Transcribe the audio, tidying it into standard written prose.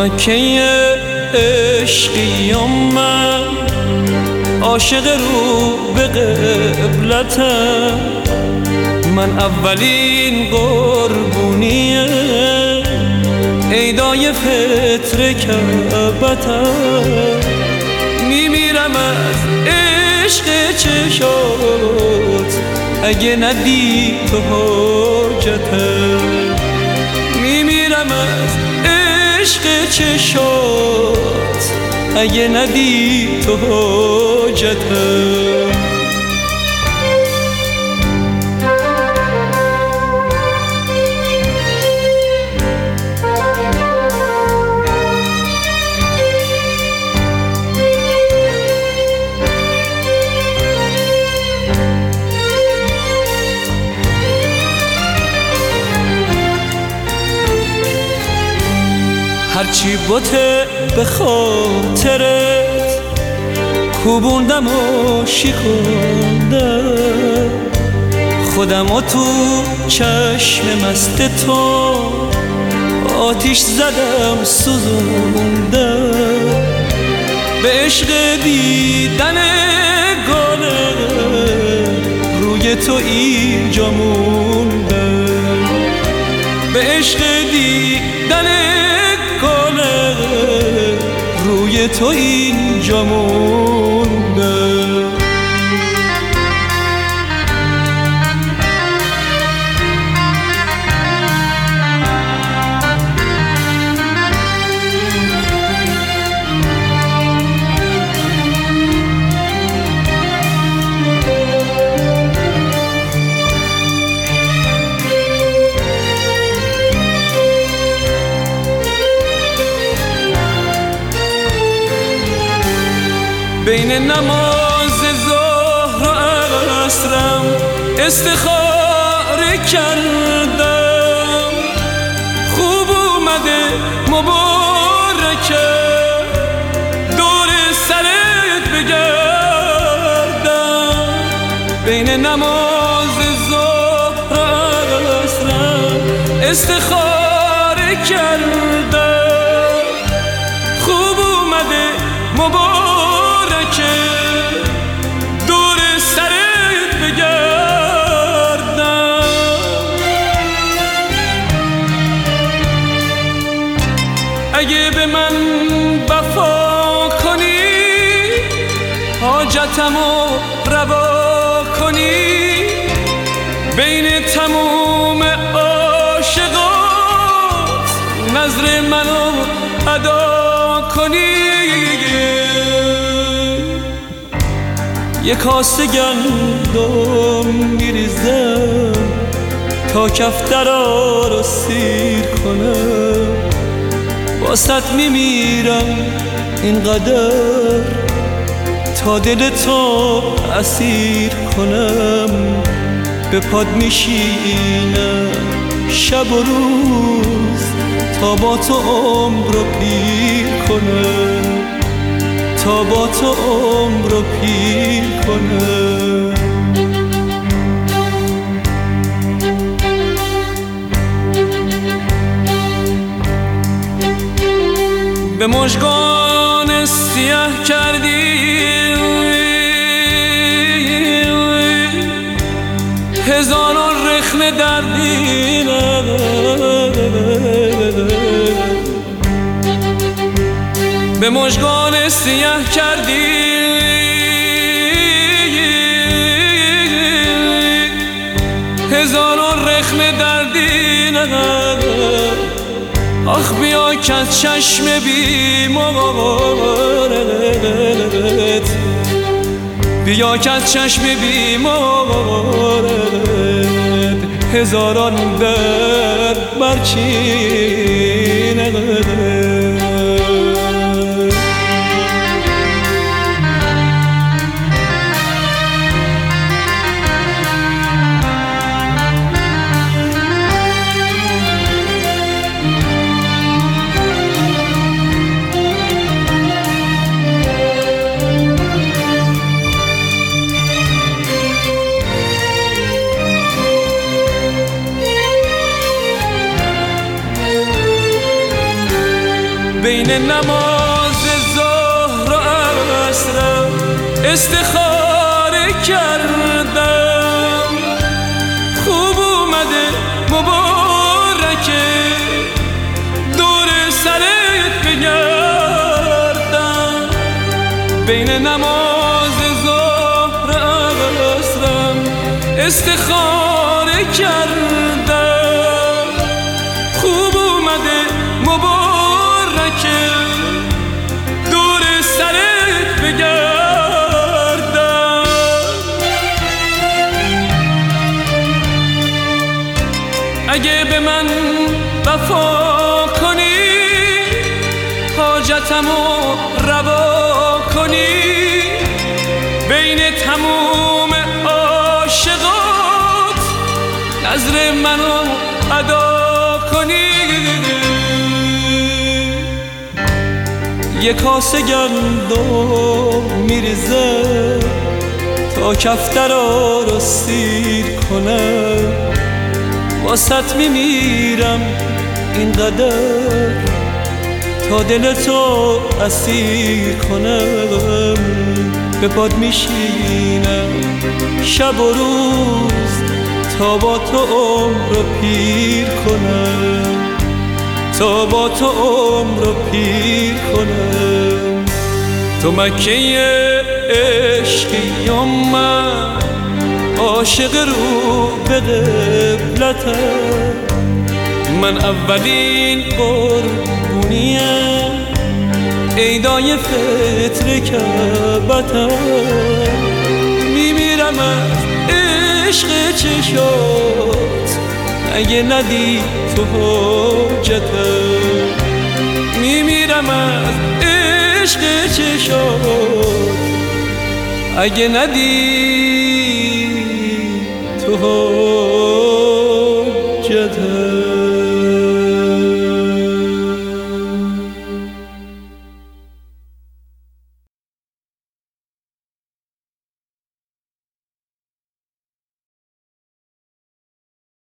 مکه عشقیم من، عاشق رو به قبلتم. من اولین قربونیه عیدای فطر کعبتم. میمیرم از عشق چشات اگه ندی تو حاجتم. میمیرم از عشق چشات اگه ندی تو حاجتم. هرچی بوته به خاطرت کوبوندم و شیکوندم، خودم و تو چشم مست تو آتیش زدم سوزوندم. به عشق دیدن گاله روی تو اینجا موندم. به عشق دیدن روی تو اینجا مونده. بین نماز ظهر و عصرم استخاره کردم. خوب اومده مبارکه دور سرت بگردم. بین نماز ظهر و عصرم استخاره کردم. خوب اومده مبارکه دور سرت بگردم. اگه به من وفا کنی حاجتمو روا کنی، بین تموم عاشقات نظر منو ادا کنی. یک کاسه گندم میریزم تا کفترا رو سیر کنم. واسط میمیرم اینقدر تا دل تو اسیر کنم. به پاد میشینم شب و روز تا با تو عمر رو پیر کنم. تا با تو عمر رو پیر کنم. به مژگان سیاه کردی هزاران رخنه در دینم. به مژگان سیاه کردی هزاران رخنه در دینم. آخ بیا که از چشم بیمارت، بیا که از چشم بیمارت هزاران درد برچینه. بین نماز ظهر و عصر استخاره کردم. خوب اومده مبارکه دور سرت بگردم. بین نماز ظهر و عصرم استخاره کردم. خوب اومده مبارکه دور سرت بگردم. اگه به من وفا کنی حاجتمو روا کنی بین تموم عاشقات نظر منو ادا کنی. یه کاسه گندم میریزه تا کفترا رو سیر کنم. واسط میمیرم اینقدر تا دلتو اسیر کنم. به پاد میشینم شب و روز تا با تو عمر رو پیر کنم. تا با تو عمر رو پیر کنم. تو مکه عشقی یا من عاشق رو به قبلتم. من اولین قربونیم عیدای فطر کعبتم. میمیرم از عشق چشات اگه ندی تو حاجتم. میمیرم از عشق چشات اگه ندی تو